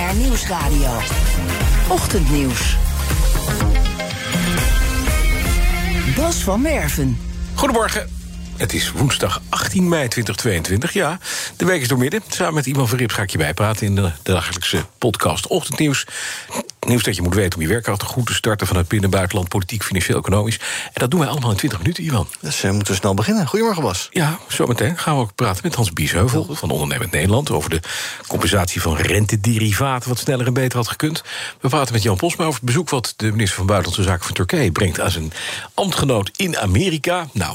BNR Nieuwsradio. Ochtendnieuws. Bas van Werven. Goedemorgen. Het is woensdag 18 mei 2022. Ja, de week is doormidden. Samen met Ivan Verrips ga ik je bijpraten in de dagelijkse podcast Ochtendnieuws. Nieuws dat je moet weten om je werkkracht goed te starten vanuit binnen- en buitenland, politiek, financieel, economisch. En dat doen wij allemaal in 20 minuten, Ivan. Dus moeten we snel beginnen. Goedemorgen, Bas. Ja, zometeen gaan we ook praten met Hans Biesheuvel van Ondernemend Nederland over de compensatie van rentederivaten, wat sneller en beter had gekund. We praten met Jan Posma over het bezoek wat de minister van Buitenlandse Zaken van Turkije brengt aan zijn ambtgenoot in Amerika. Nou,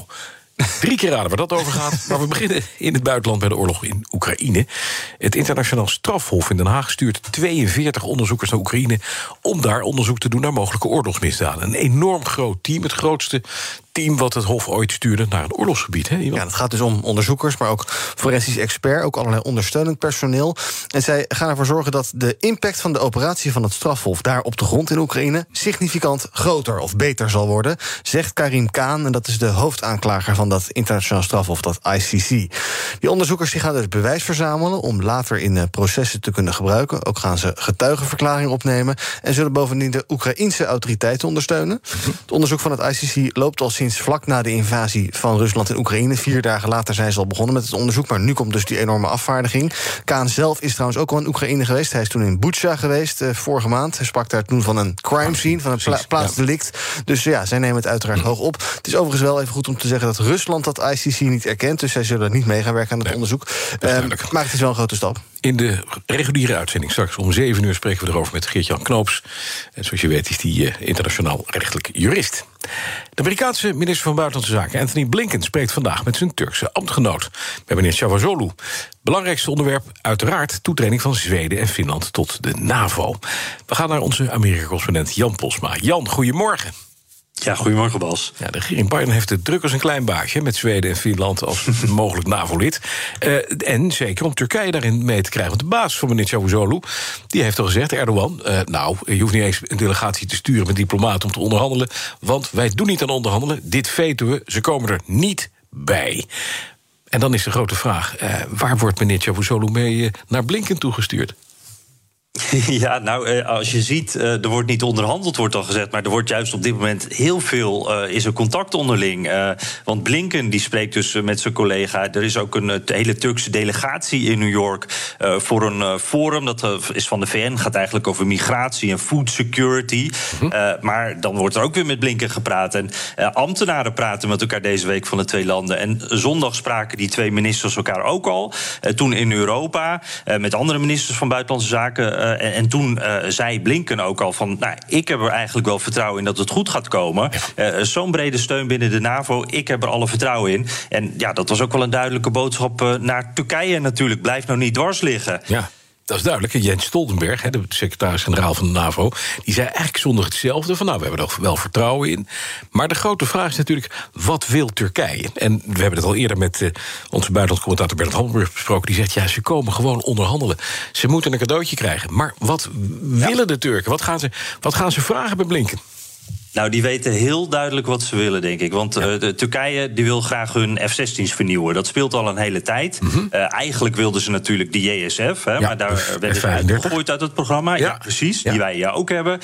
3 keer raden waar dat over gaat. Maar we beginnen in het buitenland bij de oorlog in Oekraïne. Het internationaal strafhof in Den Haag stuurt 42 onderzoekers naar Oekraïne om daar onderzoek te doen naar mogelijke oorlogsmisdaden. Een enorm groot team, het grootste team wat het Hof ooit stuurde naar een oorlogsgebied. Hè, ja, het gaat dus om onderzoekers, maar ook forensisch expert, ook allerlei ondersteunend personeel. En zij gaan ervoor zorgen dat de impact van de operatie van het strafhof daar op de grond in Oekraïne significant groter of beter zal worden, zegt Karim Khan, en dat is de hoofdaanklager van dat internationaal strafhof, dat ICC. Die onderzoekers die gaan dus bewijs verzamelen om later in processen te kunnen gebruiken. Ook gaan ze getuigenverklaringen opnemen en zullen bovendien de Oekraïense autoriteiten ondersteunen. Het onderzoek van het ICC loopt al sinds vlak na de invasie van Rusland in Oekraïne. 4 dagen later zijn ze al begonnen met het onderzoek, maar nu komt dus die enorme afvaardiging. Kaan zelf is trouwens ook al in Oekraïne geweest. Hij is toen in Butsja geweest, vorige maand. Hij sprak daar toen van een crime scene, van een plaatsdelict. Dus ja, zij nemen het uiteraard hoog op. Het is overigens wel even goed om te zeggen dat Rusland dat ICC niet erkent, dus zij zullen niet mee gaan werken aan het onderzoek. Maar het is wel een grote stap. In de reguliere uitzending straks om 7 uur spreken we erover met Geert-Jan Knoops. En zoals je weet is die internationaal rechtelijk jurist. De Amerikaanse minister van Buitenlandse Zaken, Anthony Blinken, spreekt vandaag met zijn Turkse ambtgenoot, bij meneer Çavuşoğlu. Belangrijkste onderwerp uiteraard toetreding van Zweden en Finland tot de NAVO. We gaan naar onze Amerika-correspondent Jan Posma. Jan, goedemorgen. Ja, goedemorgen Bas. Ja, de regering Biden heeft het druk als een klein baasje met Zweden en Finland als mogelijk NAVO-lid. En zeker om Turkije daarin mee te krijgen. Want de baas van meneer Çavuşoğlu, die heeft al gezegd, Erdogan, je hoeft niet eens een delegatie te sturen met diplomaten om te onderhandelen, want wij doen niet aan onderhandelen, dit veten we, ze komen er niet bij. En dan is de grote vraag, waar wordt meneer Çavuşoğlu mee naar Blinken toegestuurd? Ja, nou, als je ziet, er wordt niet onderhandeld, wordt al gezegd, maar er wordt juist op dit moment heel veel, is er contact onderling. Want Blinken, die spreekt dus met zijn collega. Er is ook een hele Turkse delegatie in New York voor een forum, dat is van de VN, gaat eigenlijk over migratie en food security. Maar dan wordt er ook weer met Blinken gepraat. En ambtenaren praten met elkaar deze week van de 2 landen. En zondag spraken die 2 ministers elkaar ook al. Toen in Europa, met andere ministers van Buitenlandse Zaken. En toen zei Blinken ook al van, ik heb er eigenlijk wel vertrouwen in dat het goed gaat komen. Zo'n brede steun binnen de NAVO, ik heb er alle vertrouwen in. En ja, dat was ook wel een duidelijke boodschap naar Turkije natuurlijk. Blijf nou niet dwars liggen. Ja. Dat is duidelijk. Jens Stoltenberg, de secretaris-generaal van de NAVO, die zei eigenlijk zondag hetzelfde. Van we hebben er wel vertrouwen in. Maar de grote vraag is natuurlijk, wat wil Turkije? En we hebben het al eerder met onze buitenlandcommentator Bernard Hammelburg besproken. Die zegt, ze komen gewoon onderhandelen. Ze moeten een cadeautje krijgen. Maar wat willen de Turken? Wat gaan ze vragen bij Blinken? Nou, die weten heel duidelijk wat ze willen, denk ik. Want Turkije die wil graag hun F-16's vernieuwen. Dat speelt al een hele tijd. Eigenlijk wilden ze natuurlijk de JSF, maar daar werden ze uitgegooid uit het programma. Ja, precies, die wij ook hebben.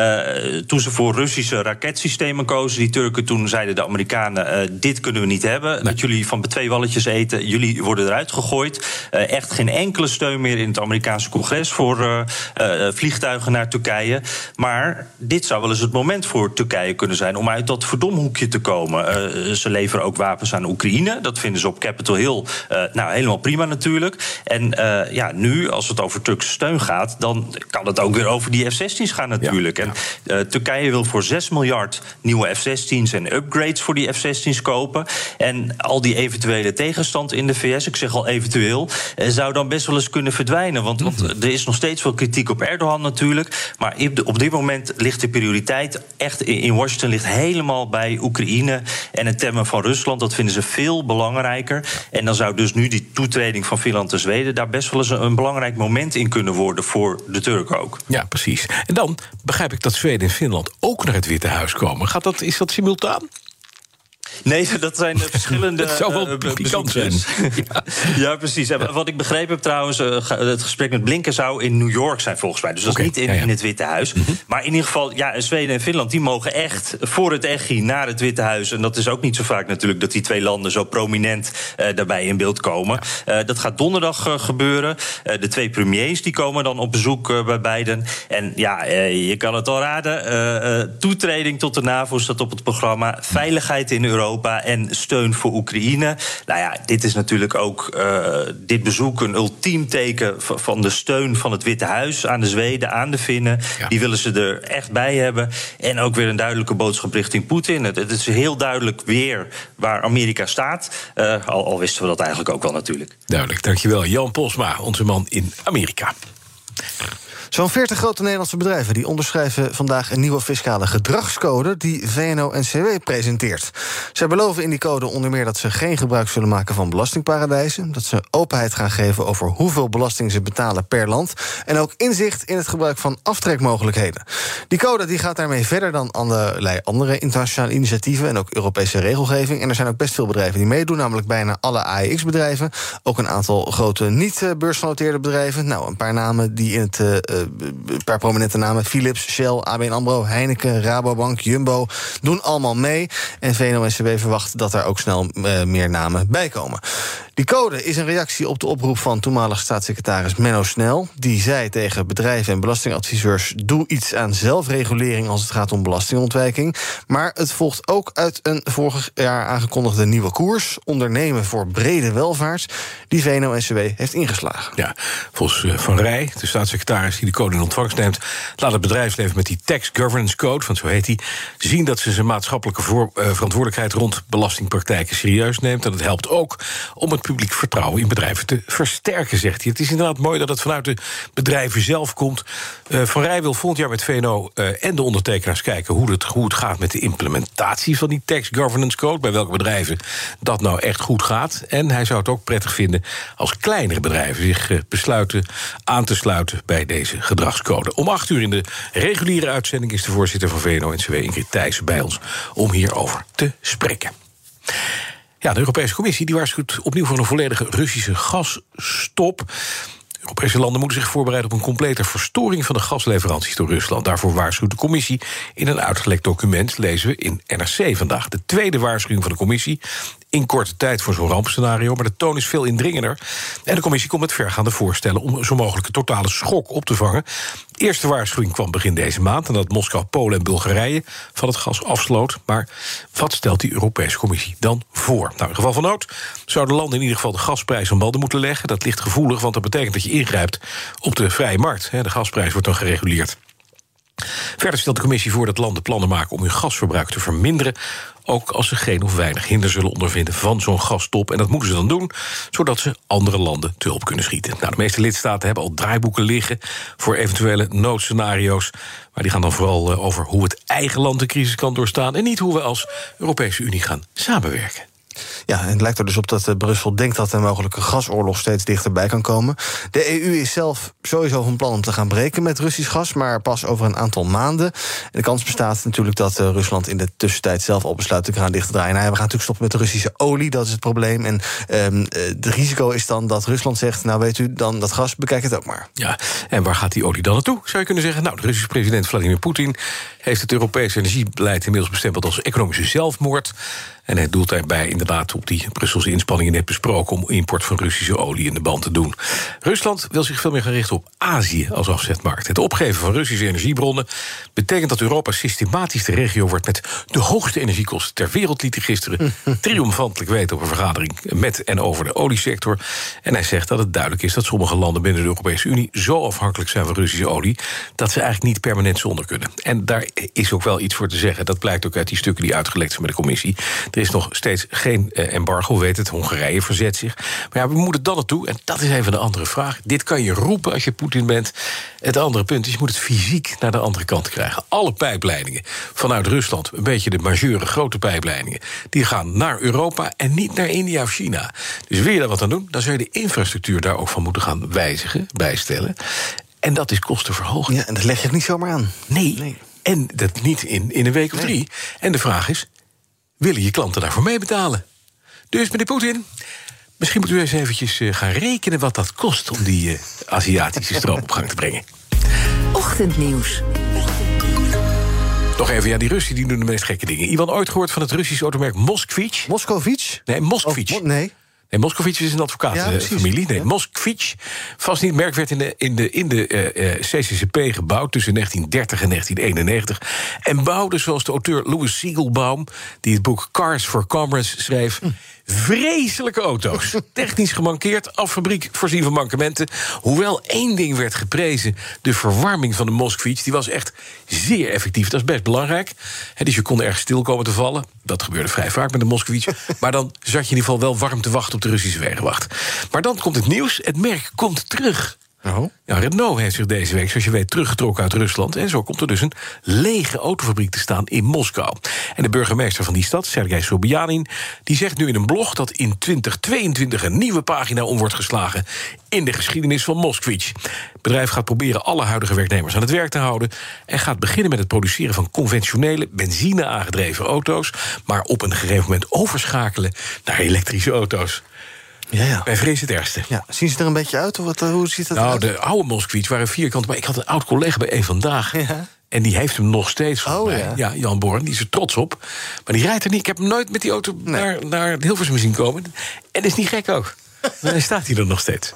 Toen ze voor Russische raketsystemen kozen, die Turken, toen zeiden de Amerikanen, dit kunnen we niet hebben. Dat jullie van 2 walletjes eten, jullie worden eruit gegooid. Echt geen enkele steun meer in het Amerikaanse congres voor vliegtuigen naar Turkije. Maar dit zou wel eens het moment voor Turkije kunnen zijn om uit dat verdomhoekje te komen. Ze leveren ook wapens aan Oekraïne. Dat vinden ze op Capitol Hill helemaal prima natuurlijk. En nu, als het over Turkse steun gaat, dan kan het ook weer over die F-16's gaan natuurlijk. Ja. En Turkije wil voor 6 miljard nieuwe F-16's en upgrades voor die F-16's kopen. En al die eventuele tegenstand in de VS, ik zeg al eventueel, zou dan best wel eens kunnen verdwijnen. Want er is nog steeds veel kritiek op Erdogan natuurlijk. Maar op dit moment ligt de prioriteit echt in Washington ligt helemaal bij Oekraïne en het temmen van Rusland. Dat vinden ze veel belangrijker. En dan zou dus nu die toetreding van Finland en Zweden daar best wel eens een belangrijk moment in kunnen worden voor de Turken ook. Ja, precies. En dan begrijp ik dat Zweden en Finland ook naar het Witte Huis komen. Is dat simultaan? Nee, dat zijn verschillende... Het zou wel pikant zijn. Ja, precies. En wat ik begrepen heb trouwens... het gesprek met Blinken zou in New York zijn volgens mij. Dus dat is niet in het Witte Huis. Maar in ieder geval, Zweden en Finland... die mogen echt voor het EGI naar het Witte Huis. En dat is ook niet zo vaak natuurlijk... dat die twee landen zo prominent daarbij in beeld komen. Dat gaat donderdag gebeuren. De twee premiers die komen dan op bezoek bij Biden. En je kan het al raden. Toetreding tot de NAVO staat op het programma. Veiligheid in Europa en steun voor Oekraïne. Nou ja, dit is natuurlijk ook dit bezoek een ultiem teken van de steun van het Witte Huis aan de Zweden, aan de Finnen. Ja. Die willen ze er echt bij hebben. En ook weer een duidelijke boodschap richting Poetin. Het is heel duidelijk weer waar Amerika staat. Al wisten we dat eigenlijk ook wel natuurlijk. Duidelijk, dankjewel. Jan Posma, onze man in Amerika. Zo'n 40 grote Nederlandse bedrijven die onderschrijven vandaag een nieuwe fiscale gedragscode die VNO-NCW presenteert. Zij beloven in die code onder meer dat ze geen gebruik zullen maken van belastingparadijzen, dat ze openheid gaan geven over hoeveel belasting ze betalen per land en ook inzicht in het gebruik van aftrekmogelijkheden. Die code die gaat daarmee verder dan allerlei andere internationale initiatieven en ook Europese regelgeving. En er zijn ook best veel bedrijven die meedoen, namelijk bijna alle AEX-bedrijven, ook een aantal grote niet-beursgenoteerde bedrijven. Nou, een paar namen die in het een paar prominente namen. Philips, Shell, ABN AMRO, Heineken, Rabobank, Jumbo doen allemaal mee. En VNO-NCW verwacht dat er ook snel meer namen bij komen. Die code is een reactie op de oproep van toenmalig staatssecretaris Menno Snel. Die zei tegen bedrijven en belastingadviseurs: doe iets aan zelfregulering als het gaat om belastingontwijking. Maar het volgt ook uit een vorig jaar aangekondigde nieuwe koers, ondernemen voor brede welvaart, die VNO-NCW heeft ingeslagen. Ja, volgens Van Rij, de staatssecretaris die de code in ontvangst neemt, laat het bedrijfsleven met die Tax Governance Code, want zo heet die, zien dat ze zijn maatschappelijke verantwoordelijkheid rond belastingpraktijken serieus neemt. En het helpt ook om het publiek vertrouwen in bedrijven te versterken, zegt hij. Het is inderdaad mooi dat het vanuit de bedrijven zelf komt. Van Rij wil volgend jaar met VNO en de ondertekenaars kijken hoe het gaat met de implementatie van die Tax Governance Code, bij welke bedrijven dat nou echt goed gaat. En hij zou het ook prettig vinden als kleinere bedrijven zich besluiten aan te sluiten bij deze gedragscode. Om 8 uur in de reguliere uitzending is de voorzitter van VNO-NCW, Ingrid Thijssen, bij ons om hierover te spreken. Ja, de Europese Commissie die waarschuwt opnieuw voor een volledige Russische gasstop. Europese landen moeten zich voorbereiden op een complete verstoring van de gasleveranties door Rusland. Daarvoor waarschuwt de Commissie in een uitgelekt document, lezen we in NRC vandaag. De tweede waarschuwing van de Commissie in korte tijd voor zo'n rampscenario, maar de toon is veel indringender. En de Commissie komt met vergaande voorstellen om zo mogelijk een totale schok op te vangen. De eerste waarschuwing kwam begin deze maand, nadat Moskou, Polen en Bulgarije van het gas afsloot. Maar wat stelt die Europese Commissie dan voor? Nou, in geval van nood zouden landen in ieder geval de gasprijs aan banden moeten leggen. Dat ligt gevoelig, want dat betekent dat je ingrijpt op de vrije markt. De gasprijs wordt dan gereguleerd. Verder stelt de Commissie voor dat landen plannen maken om hun gasverbruik te verminderen, ook als ze geen of weinig hinder zullen ondervinden van zo'n gasstop. En dat moeten ze dan doen, zodat ze andere landen te hulp kunnen schieten. Nou, de meeste lidstaten hebben al draaiboeken liggen voor eventuele noodscenario's, maar die gaan dan vooral over hoe het eigen land de crisis kan doorstaan en niet hoe we als Europese Unie gaan samenwerken. Ja, en het lijkt er dus op dat Brussel denkt dat een mogelijke gasoorlog steeds dichterbij kan komen. De EU is zelf sowieso van plan om te gaan breken met Russisch gas, maar pas over een aantal maanden. En de kans bestaat natuurlijk dat Rusland in de tussentijd zelf al besluit de kraan dicht te draaien. Nou ja, we gaan natuurlijk stoppen met de Russische olie, dat is het probleem. En het risico is dan dat Rusland zegt, nou weet u, dan dat gas, bekijk het ook maar. Ja, en waar gaat die olie dan naartoe, zou je kunnen zeggen? Nou, de Russische president Vladimir Poetin heeft het Europese energiebeleid inmiddels bestempeld als economische zelfmoord. En hij doelt daarbij inderdaad op die Brusselse inspanningen net besproken om import van Russische olie in de band te doen. Rusland wil zich veel meer gaan richten op Azië als afzetmarkt. Het opgeven van Russische energiebronnen betekent dat Europa systematisch de regio wordt met de hoogste energiekosten ter wereld, liet hij gisteren triomfantelijk weten op een vergadering met en over de oliesector. En hij zegt dat het duidelijk is dat sommige landen binnen de Europese Unie zo afhankelijk zijn van Russische olie dat ze eigenlijk niet permanent zonder kunnen. En daar is ook wel iets voor te zeggen. Dat blijkt ook uit die stukken die uitgelekt zijn bij de Commissie. Er is nog steeds geen embargo, weet het. Hongarije verzet zich. Maar ja, we moeten dan naartoe. En dat is even de andere vraag. Dit kan je roepen als je Poetin bent. Het andere punt is, je moet het fysiek naar de andere kant krijgen. Alle pijpleidingen vanuit Rusland, een beetje de majeure grote pijpleidingen, die gaan naar Europa en niet naar India of China. Dus wil je daar wat aan doen, dan zou je de infrastructuur daar ook van moeten gaan wijzigen, bijstellen. En dat is kostenverhoging. Ja, en dat leg je het niet zomaar aan. Nee. En dat niet in een week of 3. En de vraag is, willen je klanten daarvoor meebetalen. Dus meneer Poetin, misschien moet u eens eventjes gaan rekenen wat dat kost om die Aziatische stroom op gang te brengen. Ochtendnieuws. Nog even, die Russen die doen de meest gekke dingen. Iemand ooit gehoord van het Russische automerk Moskvich? Moskovich? Nee, Moskvich. Nee, Moskvich is een advocatenfamilie. Nee, Moskvich. Vast niet. Het merk werd in de CCCP gebouwd tussen 1930 en 1991. En bouwde, zoals de auteur Louis Siegelbaum, die het boek Cars for Commerce schreef, vreselijke auto's. Technisch gemankeerd, af fabriek voorzien van mankementen. Hoewel één ding werd geprezen, de verwarming van de Moskvich, die was echt zeer effectief. Dat is best belangrijk. Dus je kon ergens stil komen te vallen. Dat gebeurde vrij vaak met de Moskvich. Maar dan zat je in ieder geval wel warm te wachten op de Russische wegenwacht. Maar dan komt het nieuws. Het merk komt terug. Oh. Ja, Renault heeft zich deze week, zoals je weet, teruggetrokken uit Rusland. En zo komt er dus een lege autofabriek te staan in Moskou. En de burgemeester van die stad, Sergei Sobyanin, die zegt nu in een blog dat in 2022 een nieuwe pagina om wordt geslagen in de geschiedenis van Moskvich. Het bedrijf gaat proberen alle huidige werknemers aan het werk te houden en gaat beginnen met het produceren van conventionele benzine-aangedreven auto's, maar op een gegeven moment overschakelen naar elektrische auto's. Ja. Wij vrezen het ergste. Ja. Zien ze er een beetje uit? Of hoe ziet dat eruit? De oude Moskvich waren vierkant. Maar ik had een oud collega bij Eén Vandaag. Ja. En die heeft hem nog steeds voor mij. Ja, Jan Born, die is er trots op. Maar die rijdt er niet. Ik heb hem nooit met die auto naar Hilversum zien komen. En dat is niet gek ook. Maar hij staat hier er nog steeds.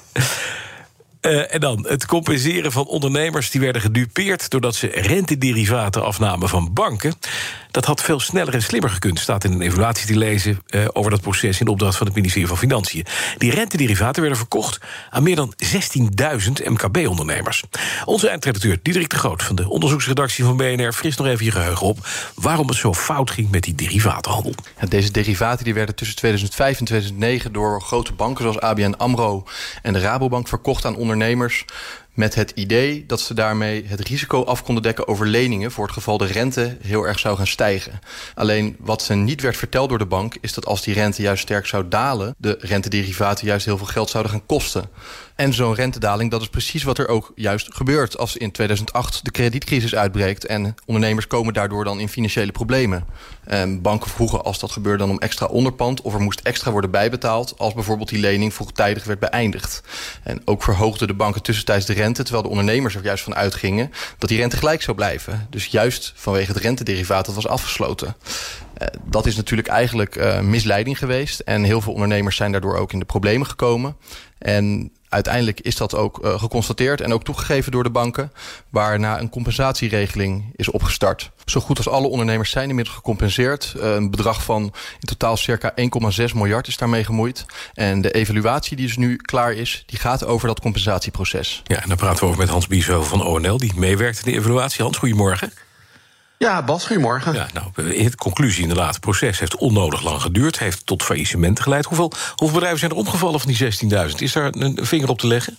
En dan het compenseren van ondernemers die werden gedupeerd doordat ze rentederivaten afnamen van banken. Dat had veel sneller en slimmer gekund, staat in een evaluatie te lezen over dat proces in opdracht van het ministerie van Financiën. Die rentederivaten werden verkocht aan meer dan 16.000 MKB-ondernemers. Onze eindredacteur Diederik de Groot van de onderzoeksredactie van BNR frist nog even je geheugen op waarom het zo fout ging met die derivatenhandel. Ja, deze derivaten die werden tussen 2005 en 2009 door grote banken zoals ABN AMRO en de Rabobank verkocht aan ondernemers, met het idee dat ze daarmee het risico af konden dekken over leningen voor het geval de rente heel erg zou gaan stijgen. Alleen wat ze niet werd verteld door de bank is dat als die rente juist sterk zou dalen, de rentederivaten juist heel veel geld zouden gaan kosten. En zo'n rentedaling, dat is precies wat er ook juist gebeurt als in 2008 de kredietcrisis uitbreekt en ondernemers komen daardoor dan in financiële problemen. Banken vroegen als dat gebeurde dan om extra onderpand of er moest extra worden bijbetaald als bijvoorbeeld die lening vroegtijdig werd beëindigd. En ook verhoogden de banken tussentijds de rente, terwijl de ondernemers er juist van uitgingen dat die rente gelijk zou blijven. Dus juist vanwege het rentederivaat dat was afgesloten. Dat is natuurlijk eigenlijk misleiding geweest en heel veel ondernemers zijn daardoor ook in de problemen gekomen. En uiteindelijk is dat ook geconstateerd en ook toegegeven door de banken, waarna een compensatieregeling is opgestart. Zo goed als alle ondernemers zijn inmiddels gecompenseerd. Een bedrag van in totaal circa 1,6 miljard is daarmee gemoeid. En de evaluatie die dus nu klaar is, die gaat over dat compensatieproces. Ja, en daar praten we over met Hans Biesheuvel van ONL, die meewerkt in de evaluatie. Hans, goedemorgen. Ja, Bas, goedemorgen. Ja, de conclusie inderdaad, het proces heeft onnodig lang geduurd, heeft tot faillissementen geleid. Hoeveel bedrijven zijn er omgevallen van die 16.000? Is daar een vinger op te leggen?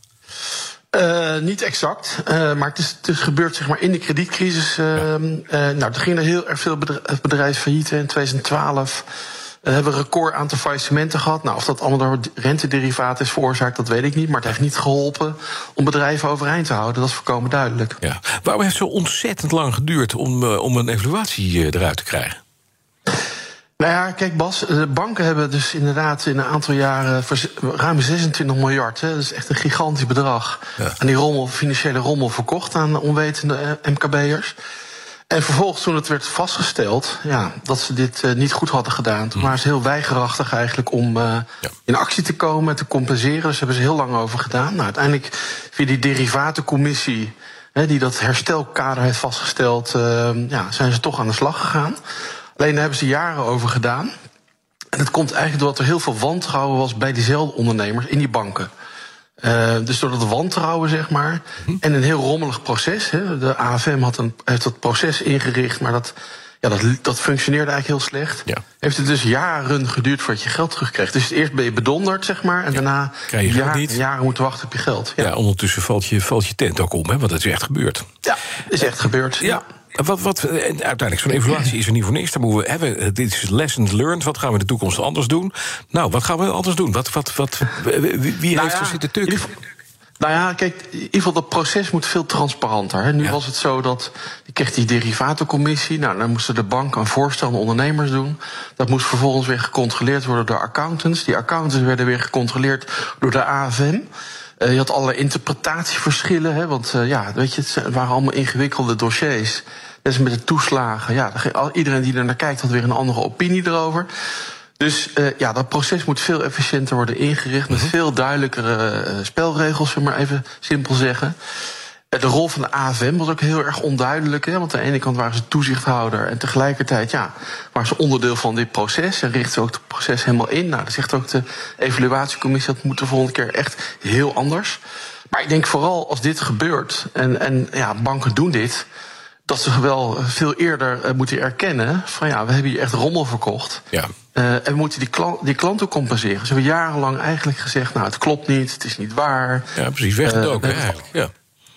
Niet exact, maar het is gebeurd zeg maar, in de kredietcrisis. Er gingen heel erg veel bedrijven failliet in 2012. Hebben we een record aantal faillissementen gehad. Nou, of dat allemaal door rentederivaten is veroorzaakt, dat weet ik niet. Maar het heeft niet geholpen om bedrijven overeind te houden. Dat is volkomen duidelijk. Ja. Waarom heeft het zo ontzettend lang geduurd om een evaluatie eruit te krijgen? Nou ja, kijk Bas, de banken hebben dus inderdaad in een aantal jaren ruim 26 miljard, dat is echt een gigantisch bedrag, aan die financiële rommel verkocht aan onwetende MKB'ers. En vervolgens, toen het werd vastgesteld dat ze dit niet goed hadden gedaan, toen waren ze heel weigerachtig eigenlijk om in actie te komen en te compenseren. Dus daar hebben ze heel lang over gedaan. Nou, uiteindelijk via die derivatencommissie, die dat herstelkader heeft vastgesteld, zijn ze toch aan de slag gegaan. Alleen daar hebben ze jaren over gedaan. En dat komt eigenlijk doordat er heel veel wantrouwen was bij diezelfde ondernemers in die banken. Dus door dat wantrouwen, zeg maar, en een heel rommelig proces. De AFM heeft dat proces ingericht, maar dat functioneerde eigenlijk heel slecht. Ja. Heeft het dus jaren geduurd voordat je geld terugkreeg. Dus eerst ben je bedonderd, zeg maar, en daarna jaren moeten wachten op je geld. Ja, ondertussen valt je tent ook om, want dat is echt gebeurd. Ja, is echt gebeurd. Ja. Uiteindelijk, zo'n evaluatie is er niet voor niks. Dan moeten we hebben, dit is lessons learned. Wat gaan we in de toekomst anders doen? Nou, wat gaan we anders doen? Wie heeft er zitten tukken? Nou ja, kijk, in ieder geval dat proces moet veel transparanter. Hè. Nu was het zo dat je kreeg die derivatencommissie. Nou, dan moesten de banken een voorstel aan de ondernemers doen. Dat moest vervolgens weer gecontroleerd worden door accountants. Die accountants werden weer gecontroleerd door de AFM. Je had allerlei interpretatieverschillen. Hè, want weet je, het waren allemaal ingewikkelde dossiers. Net als met de toeslagen. Iedereen die er naar kijkt had weer een andere opinie erover. Dus dat proces moet veel efficiënter worden ingericht, met veel duidelijkere spelregels, zullen we maar even simpel zeggen. De rol van de AFM was ook heel erg onduidelijk. Hè, want aan de ene kant waren ze toezichthouder en tegelijkertijd waren ze onderdeel van dit proces en richten ze ook het proces helemaal in. Nou, dat zegt ook de evaluatiecommissie, dat moet de volgende keer echt heel anders. Maar ik denk vooral als dit gebeurt, en banken doen dit, dat ze wel veel eerder moeten erkennen van we hebben hier echt rommel verkocht. Ja. En we moeten die klanten compenseren. Ze hebben jarenlang eigenlijk gezegd, het klopt niet, het is niet waar. Ja, precies, weggedoken eigenlijk. Ja.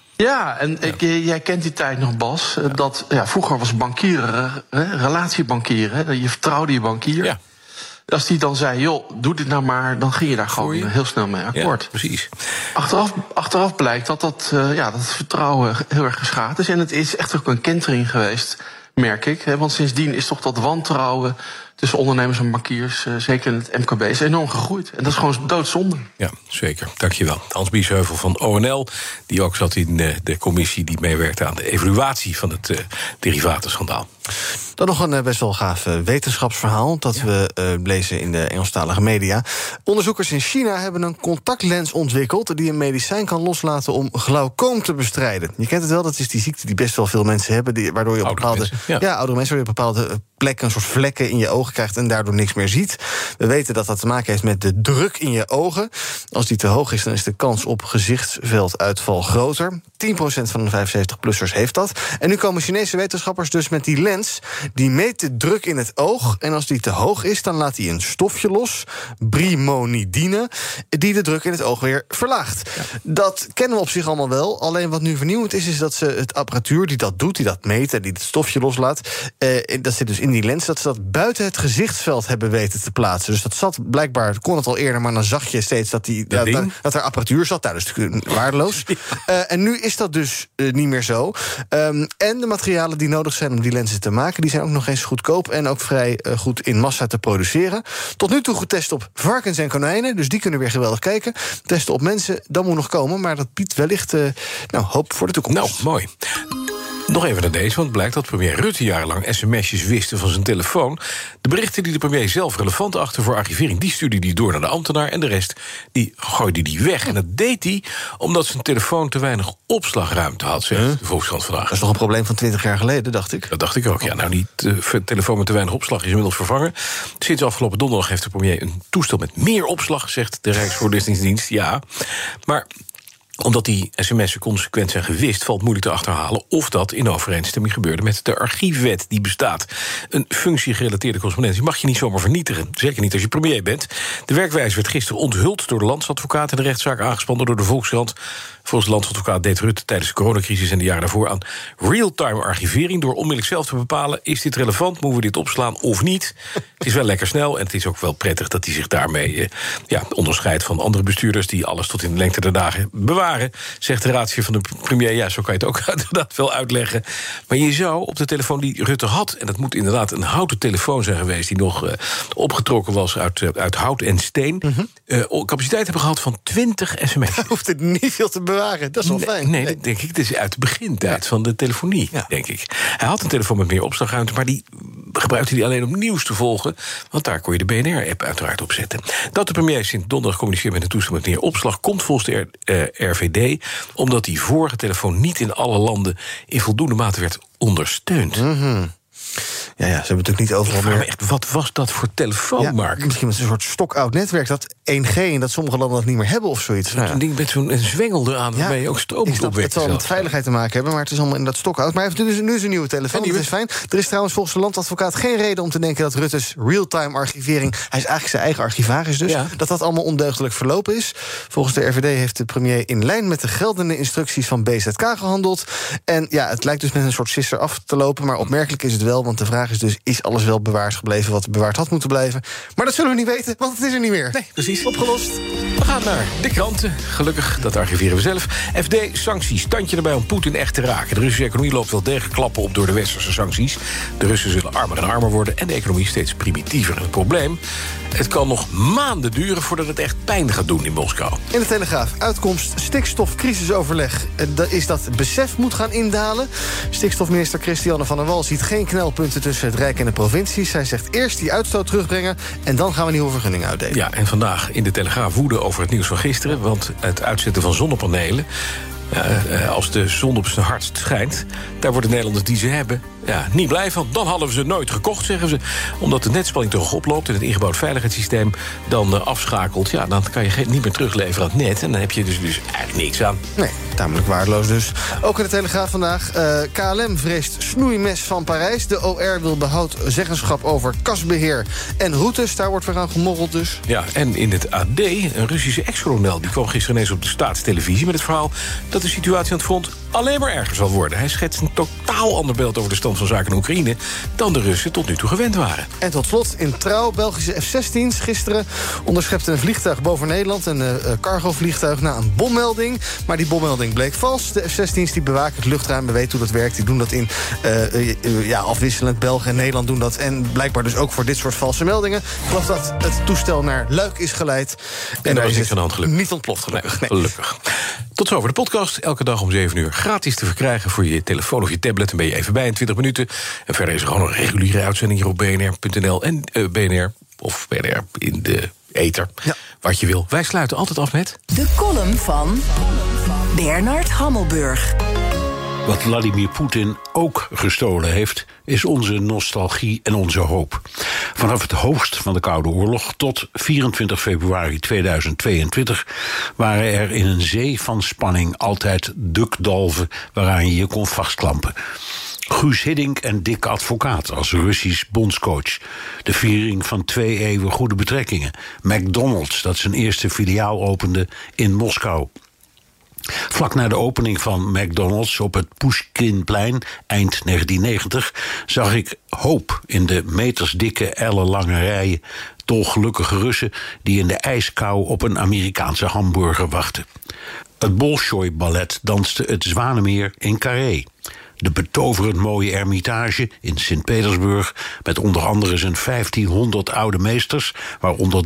Ja, en jij kent die tijd nog, Bas. Dat vroeger was bankieren, relatiebankieren. Je vertrouwde je bankier. Ja. Als die dan zei, joh, doe dit nou maar, dan ging je daar gewoon heel snel mee akkoord. Ja, precies. Achteraf blijkt dat het vertrouwen heel erg geschaad is. En het is echt ook een kentering geweest, merk ik. Hè, want sindsdien is toch dat wantrouwen tussen ondernemers en bankiers, zeker in het MKB, is enorm gegroeid. En dat is gewoon doodzonde. Ja, zeker. Dankjewel. Hans Biesheuvel van ONL, die ook zat in de commissie die meewerkte aan de evaluatie van het derivatenschandaal. Dan nog een best wel gaaf wetenschapsverhaal dat we lezen in de Engelstalige media. Onderzoekers in China hebben een contactlens ontwikkeld die een medicijn kan loslaten om glaucoom te bestrijden. Je kent het wel, dat is die ziekte die best wel veel mensen hebben, waardoor je op bepaalde oudere mensen, op bepaalde plekken een soort vlekken in je ogen krijgt en daardoor niks meer ziet. We weten dat dat te maken heeft met de druk in je ogen. Als die te hoog is, dan is de kans op gezichtsvelduitval groter. 10% van de 75-plussers heeft dat. En nu komen Chinese wetenschappers dus met die lens. Die meet de druk in het oog. En als die te hoog is, dan laat hij een stofje los, brimonidine, die de druk in het oog weer verlaagt. Ja. Dat kennen we op zich allemaal wel. Alleen wat nu vernieuwend is dat ze het apparatuur die dat doet, die dat meet en die het stofje loslaat, dat zit dus in die lens, dat ze dat buiten het gezichtsveld hebben weten te plaatsen. Dus dat zat blijkbaar, kon het al eerder, maar dan zag je steeds dat dat er apparatuur zat. Dat is natuurlijk waardeloos. En nu is dat dus niet meer zo. En de materialen die nodig zijn om die lenzen te maken, die zijn ook nog eens goedkoop en ook vrij goed in massa te produceren. Tot nu toe getest op varkens en konijnen, dus die kunnen weer geweldig kijken. Testen op mensen, dat moet nog komen, maar dat biedt wellicht hoop voor de toekomst. Nou, mooi. Nog even naar deze, want het blijkt dat premier Rutte jarenlang sms'jes wisten van zijn telefoon. De berichten die de premier zelf relevant achtte voor archivering, die stuurde hij door naar de ambtenaar en de rest, die gooide hij weg. En dat deed hij omdat zijn telefoon te weinig opslagruimte had, zegt de Volkskrant vandaag. Dat is toch een probleem van 20 jaar geleden, dacht ik? Dat dacht ik ook, ja. Nou, die telefoon met te weinig opslag is inmiddels vervangen. Sinds afgelopen donderdag heeft de premier een toestel met meer opslag, zegt de Rijksvoorlichtingsdienst, ja. Maar omdat die sms'en consequent zijn gewist, valt moeilijk te achterhalen of dat in overeenstemming gebeurde met de archiefwet die bestaat. Een functiegerelateerde correspondentie mag je niet zomaar vernietigen. Zeker niet als je premier bent. De werkwijze werd gisteren onthuld door de landsadvocaat in de rechtszaak, aangespannen door de Volkskrant. Volgens de landsadvocaat deed Rutte tijdens de coronacrisis en de jaren daarvoor aan real-time archivering, door onmiddellijk zelf te bepalen, is dit relevant, moeten we dit opslaan of niet? Het is wel lekker snel en het is ook wel prettig dat hij zich daarmee onderscheidt van andere bestuurders die alles tot in de lengte der dagen bewaren, zegt de raadsheer van de premier. Ja, zo kan je het ook inderdaad wel uitleggen. Maar je zou op de telefoon die Rutte had, en dat moet inderdaad een houten telefoon zijn geweest die nog opgetrokken was uit hout en steen, capaciteit hebben gehad van 20 sms. Hij hoeft het niet veel te bewaren. Dat is wel fijn. Nee, dat denk ik. Het is uit de begintijd van de telefonie, denk ik. Hij had een telefoon met meer opslagruimte, maar die gebruikte hij alleen om nieuws te volgen, want daar kon je de BNR-app uiteraard op zetten. Dat de premier sinds donderdag communiceert met een toestel met meer opslag komt volgens de RVD omdat die vorige telefoon niet in alle landen in voldoende mate werd ondersteund. Ja, ze hebben natuurlijk niet overal meer. Maar echt, wat was dat voor telefoon, Mark? Misschien met een soort stokoud netwerk, dat 1G en dat sommige landen dat niet meer hebben of zoiets. Een ding met zo'n zwengel eraan waarmee je ook stroom moet opwekken. Het zal met veiligheid te maken hebben, maar het is allemaal in dat stokoud. Maar hij heeft nu is een nieuwe telefoon, dat is fijn. Er is trouwens volgens de landadvocaat geen reden om te denken dat Rutte's real-time archivering, hij is eigenlijk zijn eigen archivaris dus, dat allemaal ondeugdelijk verlopen is. Volgens de RVD heeft de premier in lijn met de geldende instructies van BZK gehandeld. En het lijkt dus met een soort sisser af te lopen, maar opmerkelijk is het wel wel. Want de vraag is dus, is alles wel bewaard gebleven wat bewaard had moeten blijven? Maar dat zullen we niet weten, want het is er niet meer. Nee, precies. Opgelost. We gaan naar de kranten. Gelukkig, dat archiveren we zelf. FD, sancties. Standje erbij om Poetin echt te raken. De Russische economie loopt wel degelijk klappen op door de westerse sancties. De Russen zullen armer en armer worden en de economie steeds primitiever. En het probleem, het kan nog maanden duren voordat het echt pijn gaat doen in Moskou. In de Telegraaf, uitkomst stikstofcrisisoverleg. Is dat besef moet gaan indalen. Stikstofminister Christiane van der Wal ziet geen knelpunten tussen het Rijk en de provincies. Zij zegt eerst die uitstoot terugbrengen en dan gaan we nieuwe vergunningen uitdelen. Ja, en vandaag in de Telegraaf woede over het nieuws van gisteren, want het uitzetten van zonnepanelen, als de zon op zijn hardst schijnt, daar worden Nederlanders die ze hebben niet blij van. Dan hadden we ze nooit gekocht, zeggen ze. Omdat de netspanning toch oploopt en het ingebouwd veiligheidssysteem dan afschakelt. Ja, dan kan je niet meer terugleveren aan het net. En dan heb je dus eigenlijk niks aan. Nee, tamelijk waardeloos dus. Ook in de Telegraaf vandaag. KLM vreest snoeimes van Parijs. De OR wil behoud zeggenschap over kasbeheer en routes. Daar wordt weer aan gemorreld dus. Ja, en in het AD, een Russische ex-kolonel, die kwam gisteren ineens op de staatstelevisie met het verhaal dat de situatie aan het front alleen maar erger zal worden. Hij schetst een totaal ander beeld over de stand van zaken in Oekraïne dan de Russen tot nu toe gewend waren. En tot slot in Trouw, Belgische F-16's. Gisteren onderschepte een vliegtuig boven Nederland, een cargovliegtuig, na een bommelding. Maar die bommelding bleek vals. De F-16's die bewaken het luchtruim, we weten hoe dat werkt. Die doen dat in afwisselend. België en Nederland doen dat. En blijkbaar dus ook voor dit soort valse meldingen. Ik geloof dat het toestel naar Luik is geleid. En daar is niks aan de hand, gelukkig. Niet ontploft, gelukkig. Nee. Gelukkig. Tot zover de podcast. Elke dag om 7 uur gratis te verkrijgen voor je telefoon of je tablet. Dan ben je even bij in 20 minuten. En verder is er gewoon een reguliere uitzending hier op bnr.nl en BNR of BNR in de ether. Ja. Wat je wil. Wij sluiten altijd af met de column van Bernard Hammelburg. Wat Vladimir Poetin ook gestolen heeft, is onze nostalgie en onze hoop. Vanaf het hoogst van de Koude Oorlog tot 24 februari 2022... waren er in een zee van spanning altijd dukdalven waaraan je je kon vastklampen. Guus Hiddink en Dick Advocaat als Russisch bondscoach. De viering van 2 eeuwen goede betrekkingen. McDonald's, dat zijn eerste filiaal opende in Moskou. Vlak na de opening van McDonald's op het Pushkinplein eind 1990... zag ik hoop in de metersdikke, ellenlange rijen dolgelukkige Russen die in de ijskou op een Amerikaanse hamburger wachten. Het Bolshoi-ballet danste het Zwanemeer in Carré. De betoverend mooie Ermitage in Sint-Petersburg, met onder andere zijn 1500 oude meesters, waaronder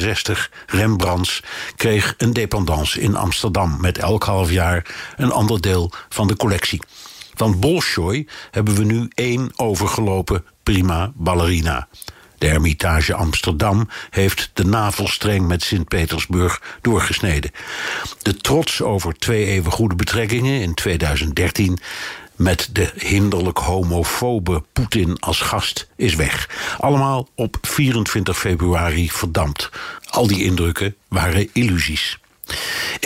63 Rembrandts, kreeg een dépendance in Amsterdam met elk half jaar een ander deel van de collectie. Van Bolshoi hebben we nu 1 overgelopen prima ballerina. De Hermitage Amsterdam heeft de navelstreng met Sint-Petersburg doorgesneden. De trots over 2 eeuwen goede betrekkingen in 2013... met de hinderlijk homofobe Poetin als gast is weg. Allemaal op 24 februari verdampt. Al die indrukken waren illusies. In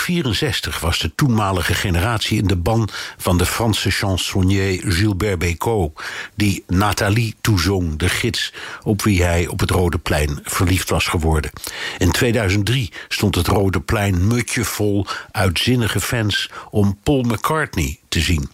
1964 was de toenmalige generatie in de ban van de Franse chansonnier Gilbert Bécaud, die Nathalie toezong, de gids op wie hij op het Rode Plein verliefd was geworden. In 2003 stond het Rode Plein mutjevol uitzinnige fans om Paul McCartney te zien.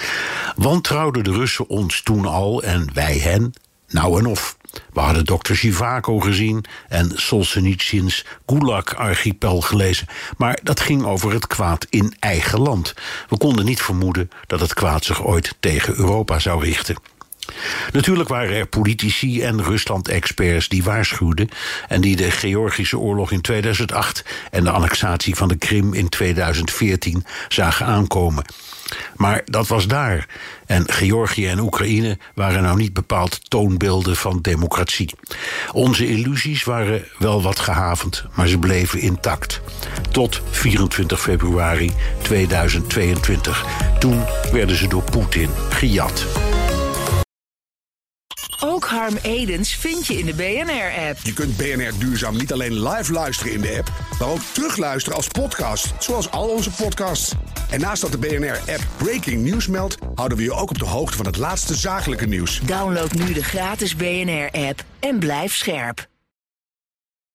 Wantrouwden de Russen ons toen al en wij hen? Nou en of. We hadden Dr. Zhivago gezien en Solzhenitsyns Gulag-archipel gelezen. Maar dat ging over het kwaad in eigen land. We konden niet vermoeden dat het kwaad zich ooit tegen Europa zou richten. Natuurlijk waren er politici en Rusland-experts die waarschuwden en die de Georgische oorlog in 2008 en de annexatie van de Krim in 2014 zagen aankomen. Maar dat was daar. En Georgië en Oekraïne waren nou niet bepaald toonbeelden van democratie. Onze illusies waren wel wat gehavend, maar ze bleven intact. Tot 24 februari 2022. Toen werden ze door Poetin gejat. Ook Harm Edens vind je in de BNR-app. Je kunt BNR Duurzaam niet alleen live luisteren in de app, maar ook terugluisteren als podcast, zoals al onze podcasts. En naast dat de BNR-app Breaking News meldt, houden we je ook op de hoogte van het laatste zakelijke nieuws. Download nu de gratis BNR-app en blijf scherp.